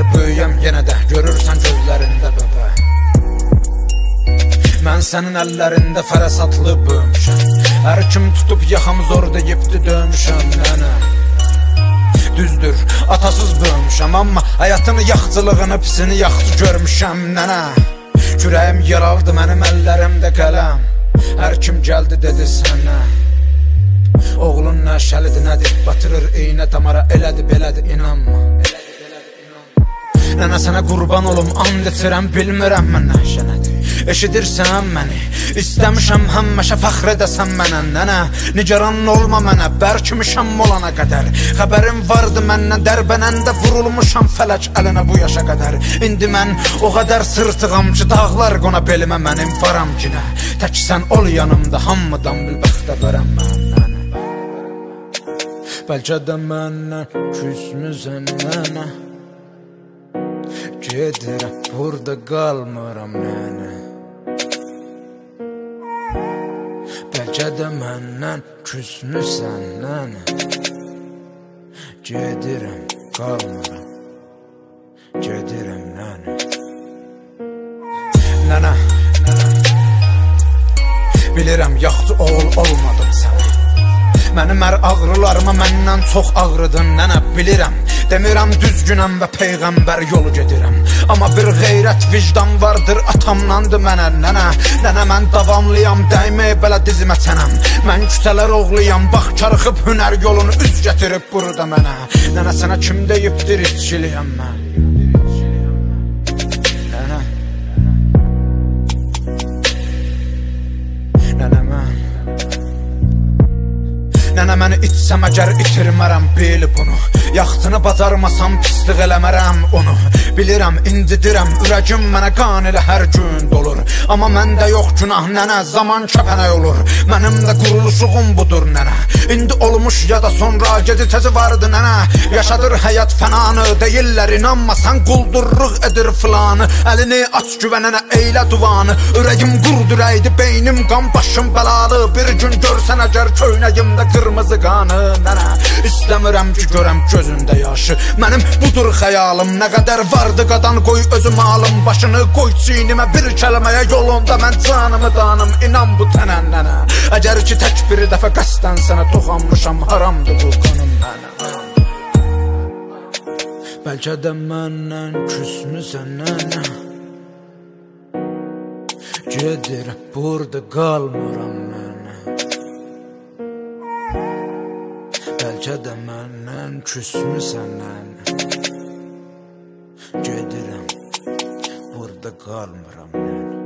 böyüyəm yenə də, görürsən gözlərində bəbə. Mən sənin əllərində fərəsatlı böyümüşəm. Hər kim tutub yaxamı zor deyibdi döymüşəm nənə. Düzdür, atasız böyümüşəm, amma həyatın yaxçılığını, pisini yaxçı görmüşəm nənə. Kürəyim yaraldı, mənim əllərimdə qələm. Hər kim gəldi dedi sənə, oğlun nəşəlidir, nədir, batırır eynə damara, elədir, belədir, inanma. Nənə sənə qurban olum, and etirəm, bilmirəm mən nəşə nədir. Eşidirsən məni, istəmişəm həmməşə fəxr edəsən mənə nənə. Nigaran olma mənə, bərkimişəm olana qədər. Xəbərim vardı məndən, dərbənəndə vurulmuşam fələk əlinə bu yaşa qədər. İndi mən o qədər sırtığam ki, dağlar qona belimə, mənim varam kinə. Tək sən ol yanımda, hamıdan bil bəxtə verəm mən nənə. Bəlkə də məndən küsmüsən nənə. Gedirəm, burada qalmıram nənə. Bəlkə də məndən küsmüsən nənə. Gedirəm, qalmıram. Gedirəm nənə. Nənə, bilirəm yaxçı oğul olmadım sənə. Mənim hər ağrılarıma məndən çox ağrıdın nənə, bilirəm. Demirəm düzgünəm və peyğəmbər yolu gedirəm. Amma bir qeyrət vicdan vardır atamlandı mənə nənə. Nənə mən davamlıyam, dəyməyib belə dizimə çənəm. Mən küçələr oğluyam, bax karıxıb hünər yolunu üz gətirib burada mənə. Nənə sənə kim deyibdir içkiliyəm mən? Nənə, nənə mən, nənə məni içsəm əgər itirmərəm bil bunu. Yaxçını bacarmasam pislik eləmərəm onu. Bilirəm, incidirəm, ürəgim mənə qan ilə hər gün dolur. Amma məndə yox günah nənə, zaman kəpənək olur. Mənim də quruluşuğum budur nənə. İndi olmuş ya da sonra gedi tezi vardı nənə. Yaşadır həyat fənanı, deyirlər inanmasan quldurluq edir filanı. Əlini aç güvənənə eylə duvanı. Ürəyim qurdurəydi, beynim qan, başım bəlalı. Bir gün görsən əgər köynəyimdə qırmızı qanı nənə. İstəmirəm ki görəm gözündə yaşı. Mənim budur xəyalım, nə qədər vardı qadan qoy özüm alım. Başını qoy çiynimə bir kəlməyə yolunda mən canımı danım, inan bu tənə nənə. Əgər ki tək bir dəfə qəsdən sənə toxanmışam, haramdır bu qanım nənə. Bəlkə də məndən küsmüsən nənə. Gedir, burada qalmıram nənə. Bəlkə də məndən küsmüsən nənə. Gedirəm, burada qalmıram nənə.